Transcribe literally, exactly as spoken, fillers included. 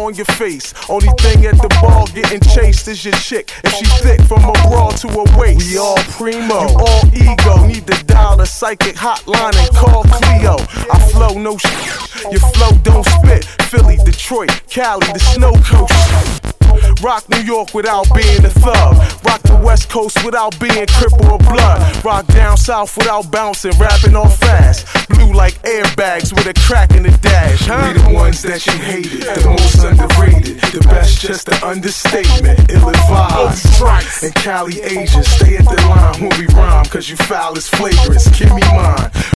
on your face. Only thing at the bar getting chased is your chick. If she thick from her bra to her waist. We all primo, you all ego. Need to dial the psychic hotline and call Cleo. I flow no shit, your flow don't spit. Philly, Detroit, Cali, the snow coast. Rock New York without being a thug. Rock the West Coast without being crippled or blood. Rock down south without bouncing, rapping on fast. Blue like airbags with a crack in the dash, huh? We the ones that you hated, the most underrated. The best, just an understatement. Ill-advised. And Cali Asia, stay at the line when we rhyme, cause you foul as flagrants. Give me mine.